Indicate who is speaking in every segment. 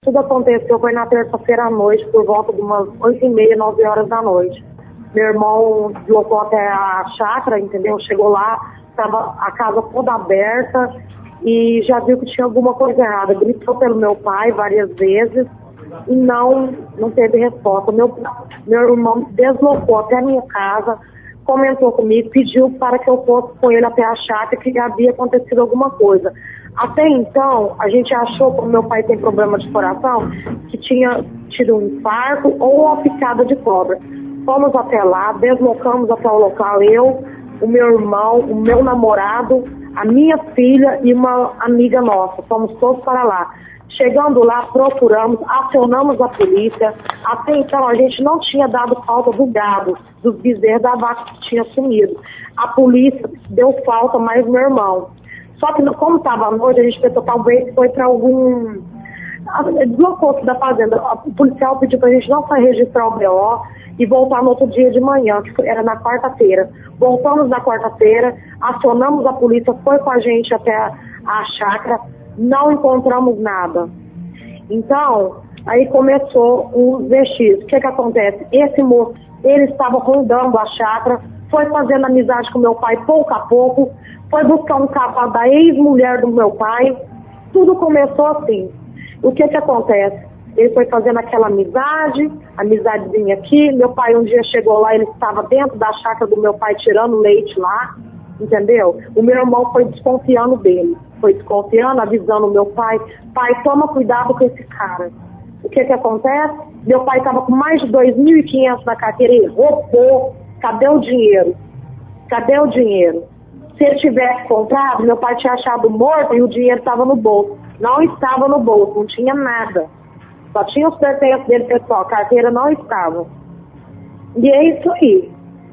Speaker 1: Tudo aconteceu, foi na terça-feira à noite, por volta de umas 8h30, 9 horas da noite. Meu irmão deslocou até a chácara, entendeu? Chegou lá, estava a casa toda aberta e já viu que tinha alguma coisa errada. Gritou pelo meu pai várias vezes e não teve resposta. Meu irmão deslocou até a minha casa, comentou comigo, pediu para que eu fosse com ele até a chácara, que havia acontecido alguma coisa. Até então, a gente achou, como meu pai tem problema de coração, que tinha tido um infarto ou uma picada de cobra. Fomos até lá, deslocamos até o local, eu, o meu irmão, o meu namorado, a minha filha e uma amiga nossa. Fomos todos para lá. Chegando lá, procuramos, acionamos a polícia. Até então, a gente não tinha dado falta do gado, dos bezerros da vaca que tinha sumido. A polícia deu falta, mais meu irmão. Só que, como estava à noite, a gente pensou, talvez foi para algum... Deslocou-se da fazenda. O policial pediu para a gente não registrar o BO e voltar no outro dia de manhã, que era na quarta-feira. Voltamos na quarta-feira, acionamos a polícia, foi com a gente até a chácara, não encontramos nada. Então, aí começou os vestígios. O que acontece? Esse moço, ele estava rondando a chácara, foi fazendo amizade com meu pai pouco a pouco, foi buscar um cavalo da ex-mulher do meu pai. Tudo começou assim. O que acontece? Ele foi fazendo aquela amizadezinha aqui. Meu pai um dia chegou lá, ele estava dentro da chácara do meu pai tirando leite lá, entendeu? O meu irmão foi desconfiando dele. Foi desconfiando, avisando o meu pai, pai, toma cuidado com esse cara. O que acontece? Meu pai estava com mais de 2.500 na carteira, ele roubou. Cadê o dinheiro? Cadê o dinheiro? Se ele tivesse comprado, meu pai tinha achado morto e o dinheiro estava no bolso. Não estava no bolso, não tinha nada. Só tinha os pertences dele, pessoal, a carteira não estava. E é isso aí.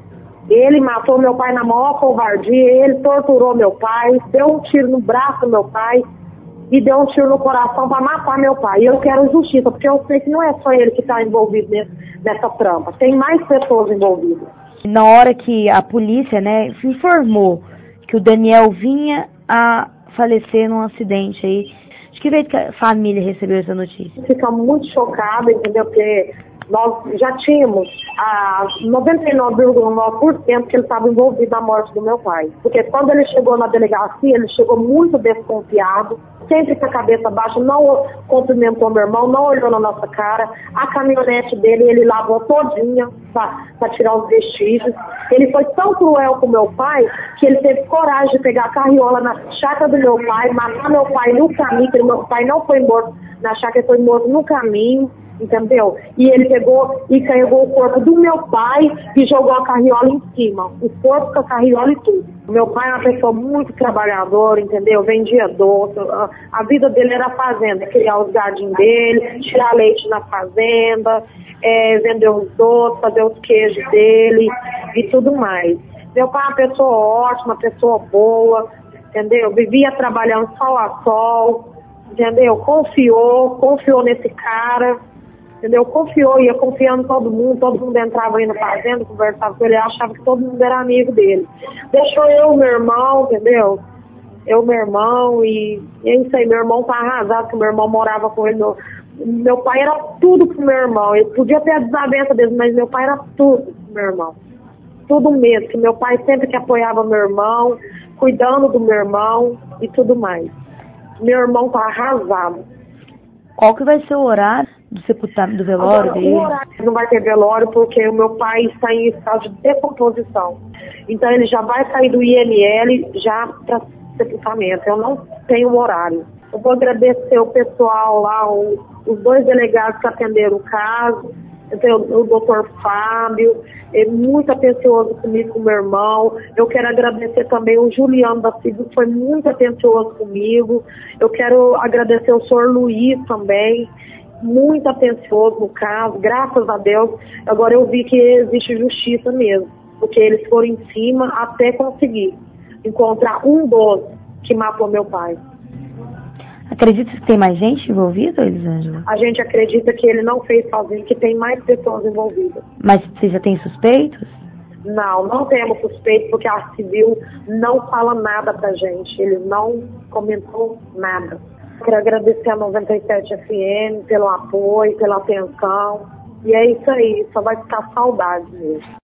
Speaker 1: Ele matou meu pai na maior covardia, ele torturou meu pai, deu um tiro no braço do meu pai e deu um tiro no coração para matar meu pai. E eu quero justiça, porque eu sei que não é só ele que está envolvido nessa trampa. Tem mais pessoas envolvidas.
Speaker 2: Na hora que a polícia, né, informou que o Daniel vinha a falecer num acidente aí, de que jeito que a família recebeu essa notícia?
Speaker 1: Ficamos muito chocados, entendeu? Porque nós já tínhamos a 99,9% que ele estava envolvido na morte do meu pai. Porque quando ele chegou na delegacia, ele chegou muito desconfiado, sempre com a cabeça baixa, não cumprimentou meu irmão, não olhou na nossa cara. A caminhonete dele, ele lavou todinha para tirar os vestígios. Ele foi tão cruel com meu pai que ele teve coragem de pegar a carriola na chácara do meu pai, matar meu pai no caminho, porque meu pai não foi morto na chácara, ele foi morto no caminho. Entendeu? E ele pegou e carregou o corpo do meu pai e jogou a carriola em cima. O corpo com a carriola e tudo. Meu pai é uma pessoa muito trabalhadora, entendeu? Vendia doce. A vida dele era fazenda, criar os gadinhos dele, tirar leite na fazenda, vender os doces, fazer os queijos dele e tudo mais. Meu pai é uma pessoa ótima, uma pessoa boa, entendeu? Vivia trabalhando sol a sol, entendeu? Confiou nesse cara. Entendeu? Confiou, ia confiando em todo mundo entrava aí na fazenda, conversava com ele, achava que todo mundo era amigo dele. Deixou eu, meu irmão, entendeu? Eu, meu irmão, e é isso aí, meu irmão tá arrasado, que meu irmão morava com ele. Meu pai era tudo pro meu irmão, ele podia ter a desavença dele, mas meu pai era tudo pro meu irmão. Tudo mesmo, que meu pai sempre que apoiava meu irmão, cuidando do meu irmão e tudo mais. Meu irmão tá arrasado.
Speaker 2: Qual que vai ser o horário do sepultamento, do velório dele?
Speaker 1: O horário não vai ter velório porque o meu pai está em estado de decomposição. Então ele já vai sair do IML já para sepultamento. Eu não tenho horário. Eu vou agradecer o pessoal lá, os 2 delegados que atenderam o caso. O doutor Fábio, muito atencioso comigo, com o meu irmão. Eu quero agradecer também o Juliano da Silva, que foi muito atencioso comigo. Eu quero agradecer o senhor Luiz também, muito atencioso no caso, graças a Deus. Agora eu vi que existe justiça mesmo, porque eles foram em cima até conseguir encontrar um dos que matou meu pai.
Speaker 2: Acredita que tem mais gente envolvida, Elisângela?
Speaker 1: A gente acredita que ele não fez sozinho, que tem mais pessoas envolvidas.
Speaker 2: Mas você já tem suspeitos?
Speaker 1: Não temos suspeitos, porque a civil não fala nada pra gente. Ele não comentou nada. Quero agradecer a 97 FM pelo apoio, pela atenção. E é isso aí, só vai ficar saudade mesmo.